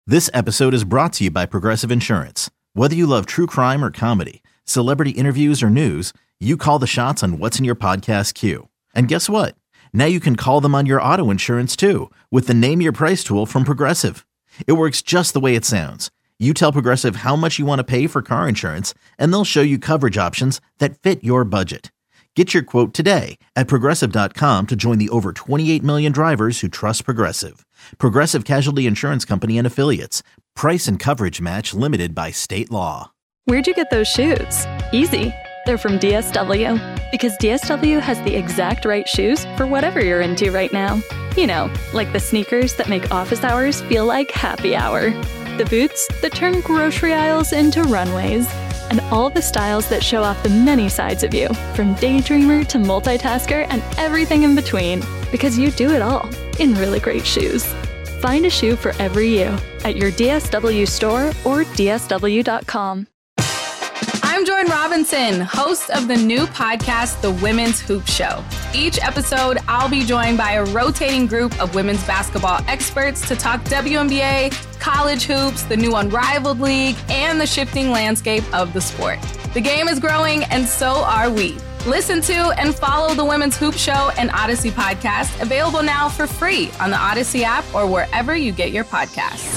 This episode is brought to you by Progressive Insurance. Whether you love true crime or comedy, celebrity interviews or news, you call the shots on what's in your podcast queue. And guess what? Now you can call them on your auto insurance too with the Name Your Price tool from Progressive. It works just the way it sounds. You tell Progressive how much you want to pay for car insurance, and they'll show you coverage options that fit your budget. Get your quote today at Progressive.com to join the over 28 million drivers who trust Progressive. Progressive Casualty Insurance Company and Affiliates. Price and coverage match limited by state law. Where'd you get those shoes? Easy. They're from DSW. Because DSW has the exact right shoes for whatever you're into right now. You know, like the sneakers that make office hours feel like happy hour. The boots that turn grocery aisles into runways. And all the styles that show off the many sides of you, from daydreamer to multitasker and everything in between. Because you do it all in really great shoes. Find a shoe for every you at your DSW store or DSW.com. I'm Jordan Robinson, host of the new podcast, The Women's Hoop Show. Each episode, I'll be joined by a rotating group of women's basketball experts to talk WNBA, college hoops, the new Unrivaled League, and the shifting landscape of the sport. The game is growing, and so are we. Listen to and follow The Women's Hoop Show and Odyssey podcast, available now for free on the Odyssey app or wherever you get your podcasts.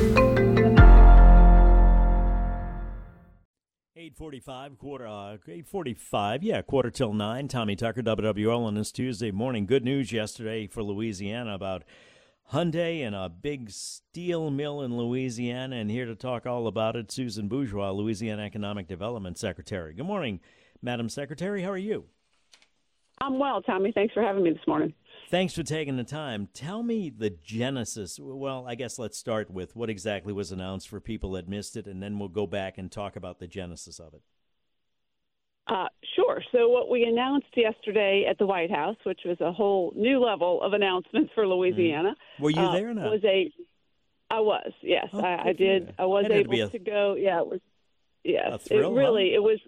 8:45, till 9. Tommy Tucker, WWL, on this Tuesday morning. Good news yesterday for Louisiana about Hyundai and a big steel mill in Louisiana. And here to talk all about it, Susan Bourgeois, Louisiana Economic Development Secretary. Good morning, Madam Secretary. How are you? I'm well, Tommy. Thanks for having me this morning. Thanks for taking the time. Tell me the genesis. Well, I guess let's start with what exactly was announced for people that missed it, and then we'll go back and talk about the genesis of it. Sure. So what we announced yesterday at the White House, which was a whole new level of announcements for Louisiana. Were you there or not? I was, yes. Oh, I did. I was able to go. Yeah, it was. Yes. A thrill, it was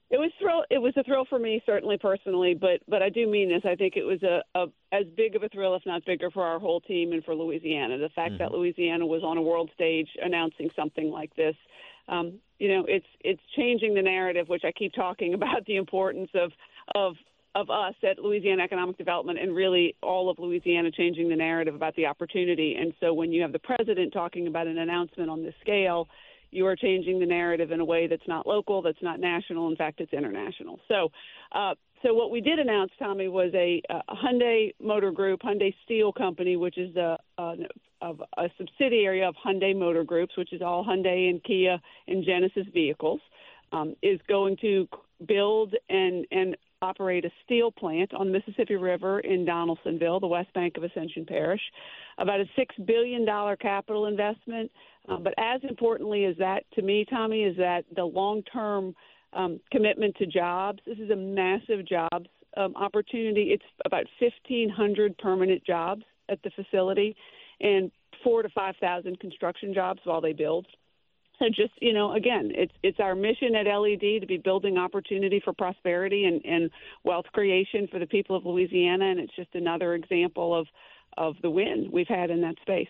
a thrill for me, certainly personally, but I do mean this. I think it was a as big of a thrill, if not bigger, for our whole team and for Louisiana. The fact that Louisiana was on a world stage announcing something like this, it's changing the narrative, which I keep talking about, the importance of us at Louisiana Economic Development and really all of Louisiana changing the narrative about the opportunity. And so when you have the president talking about an announcement on this scale, you are changing the narrative in a way that's not local, that's not national. In fact, it's international. So what we did announce, Tommy, was a Hyundai Motor Group, Hyundai Steel Company, which is a subsidiary of Hyundai Motor Groups, which is all Hyundai and Kia and Genesis vehicles, is going to build and operate a steel plant on the Mississippi River in Donaldsonville, the west bank of Ascension Parish, about a $6 billion capital investment. But as importantly as that, to me, Tommy, is that the long-term commitment to jobs. This is a massive jobs opportunity. It's about 1,500 permanent jobs at the facility and 4,000 to 5,000 construction jobs while they build. So just, again, it's our mission at LED to be building opportunity for prosperity and wealth creation for the people of Louisiana, and it's just another example of the win we've had in that space.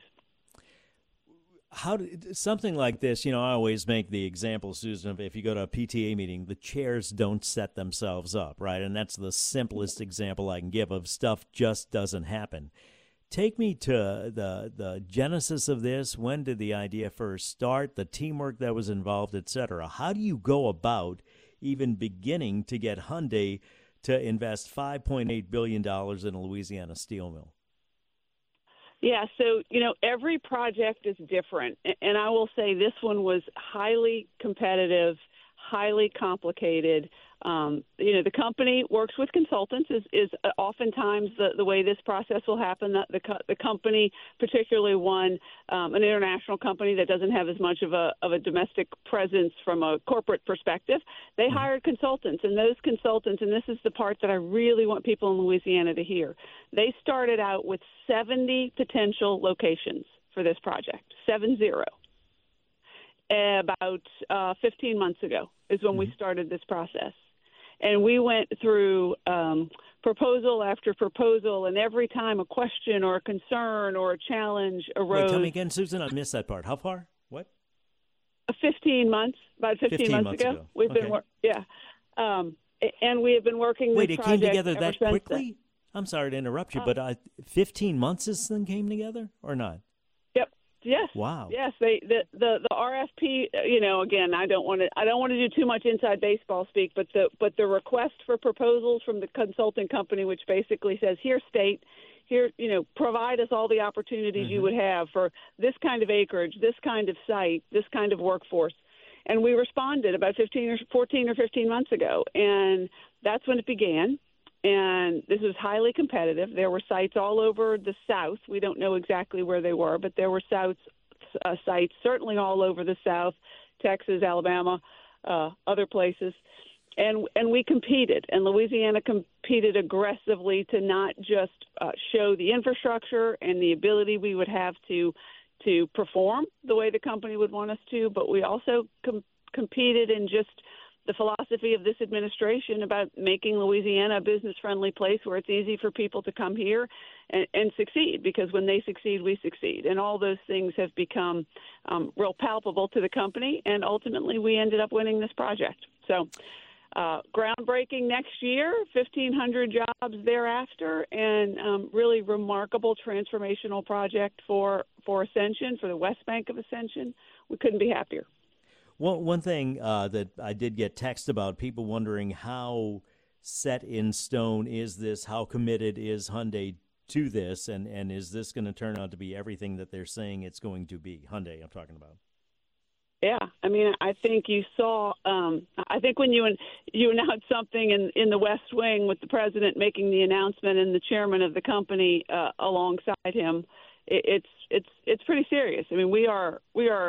Something like this, I always make the example, Susan, of if you go to a PTA meeting, the chairs don't set themselves up, right? And that's the simplest example I can give of stuff just doesn't happen. Take me to the genesis of this. When did the idea first start, the teamwork that was involved, et cetera? How do you go about even beginning to get Hyundai to invest $5.8 billion in a Louisiana steel mill? Yeah, so, every project is different. And I will say this one was highly competitive, highly complicated. The company works with consultants is oftentimes the way this process will happen. The company, particularly one, an international company that doesn't have as much of a domestic presence from a corporate perspective, they hired consultants. And those consultants, and this is the part that I really want people in Louisiana to hear, they started out with 70 potential locations for this project, 70. About 15 months ago is when we started this process. And we went through proposal after proposal, and every time a question or a concern or a challenge arose. Wait, tell me again, Susan. I missed that part. How far? What? 15 months, about 15 months ago. We've been and we have been working. Wait, this it came project together that quickly? Then. I'm sorry to interrupt you, but 15 months this thing came together, or not? Yep. Yes. Wow. Yes. The RFP. Again, I don't want to do too much inside baseball speak, but the request for proposals from the consulting company, which basically says, here, state. Here, provide us all the opportunities you would have for this kind of acreage, this kind of site, this kind of workforce. And we responded about 14 or 15 months ago. And that's when it began. And this was highly competitive. There were sites all over the South. We don't know exactly where they were, but there were sites certainly all over the South, Texas, Alabama, other places. And we competed, and Louisiana competed aggressively to not just show the infrastructure and the ability we would have to perform the way the company would want us to, but we also competed in just the philosophy of this administration about making Louisiana a business-friendly place where it's easy for people to come here and succeed, because when they succeed, we succeed. And all those things have become real palpable to the company, and ultimately we ended up winning this project. So groundbreaking next year, 1,500 jobs thereafter, and really remarkable transformational project for Ascension, for the West Bank of Ascension. We couldn't be happier. Well, one thing that I did get text about, people wondering how set in stone is this, how committed is Hyundai to this, and is this going to turn out to be everything that they're saying it's going to be? Hyundai, I'm talking about. Yeah, I mean, I think you saw. I think when you announced something in the West Wing with the president making the announcement and the chairman of the company alongside him, it's pretty serious. I mean, we are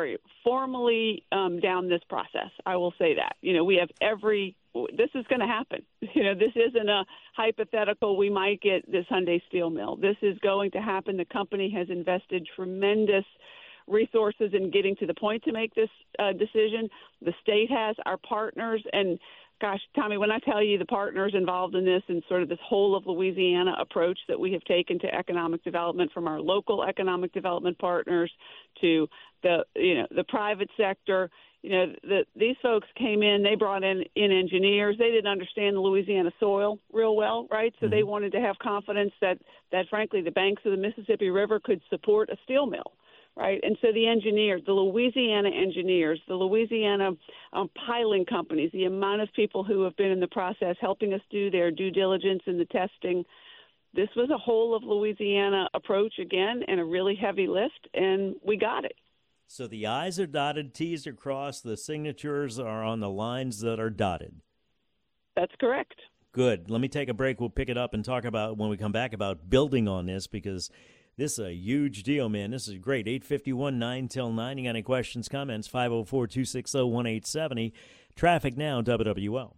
formally down this process. I will say that. We have this is going to happen. This isn't a hypothetical. We might get this Hyundai steel mill. This is going to happen. The company has invested tremendous resources in getting to the point to make this decision. The state has, our partners, and gosh, Tommy, when I tell you the partners involved in this and sort of this whole of Louisiana approach that we have taken to economic development, from our local economic development partners to the private sector, these folks came in, they brought in engineers. They didn't understand the Louisiana soil real well, right? So they wanted to have confidence that frankly the banks of the Mississippi River could support a steel mill. Right. And so the engineers, the Louisiana engineers, the Louisiana piling companies, the amount of people who have been in the process helping us do their due diligence and the testing, this was a whole of Louisiana approach again, and a really heavy lift, and we got it. So the I's are dotted, T's are crossed, the signatures are on the lines that are dotted. That's correct. Good. Let me take a break. We'll pick it up and talk about, when we come back, about building on this, because this is a huge deal, man. This is great. 8:51, 9 till 9. You got any questions, comments? 504-260-1870. Traffic now, WWL.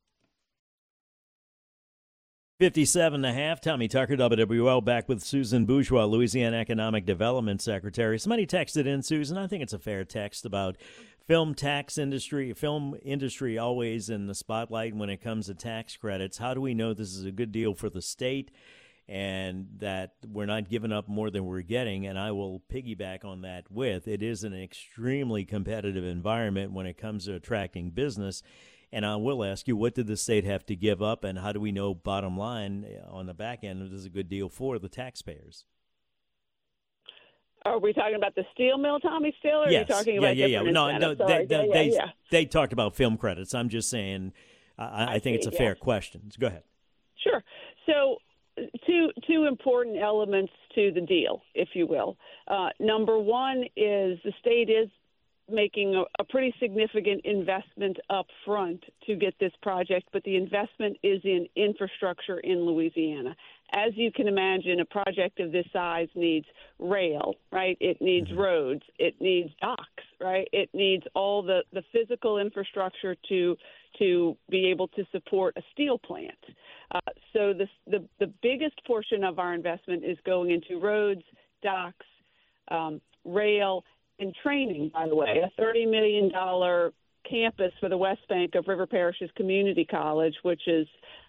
57.5. Tommy Tucker, WWL, back with Susan Bourgeois, Louisiana Economic Development Secretary. Somebody texted in, Susan, I think it's a fair text, about film industry always in the spotlight when it comes to tax credits. How do we know this is a good deal for the state and that we're not giving up more than we're getting? And I will piggyback on that with, it is an extremely competitive environment when it comes to attracting business. And I will ask you, what did the state have to give up, and how do we know, bottom line, on the back end, this is a good deal for the taxpayers? Are we talking about the steel mill, Tommy, still, or yes. Are you talking about different incentives? No, they talked about film credits. I'm just saying, I think it's a fair question. So go ahead. Sure. So two important elements to the deal, if you will. Number one is the state is making a pretty significant investment up front to get this project, but the investment is in infrastructure in Louisiana. As you can imagine, a project of this size needs rail, right? It needs roads. It needs docks, right? It needs all the physical infrastructure to be able to support a steel plant. So the biggest portion of our investment is going into roads, docks, rail, and training, by the way. A $30 million campus for the West Bank of River Parishes Community College, which is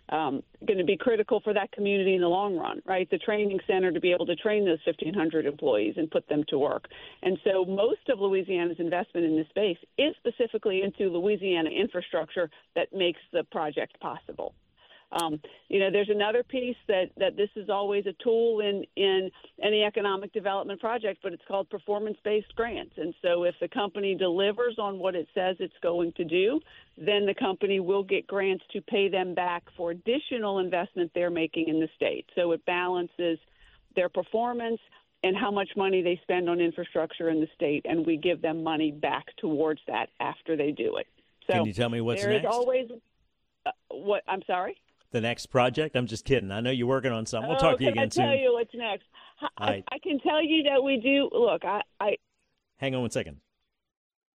going to be critical for that community in the long run, right? The training center to be able to train those 1,500 employees and put them to work. And so most of Louisiana's investment in this space is specifically into Louisiana infrastructure that makes the project possible. There's another piece that this is always a tool in any economic development project, but it's called performance-based grants. And so if the company delivers on what it says it's going to do, then the company will get grants to pay them back for additional investment they're making in the state. So it balances their performance and how much money they spend on infrastructure in the state, and we give them money back towards that after they do it. So can you tell me what's there next? There is always what? I'm sorry? The next project? I'm just kidding. I know you're working on something. We'll talk to you again soon. Can I tell you what's next? I can tell you that we do. Look, Hang on one second.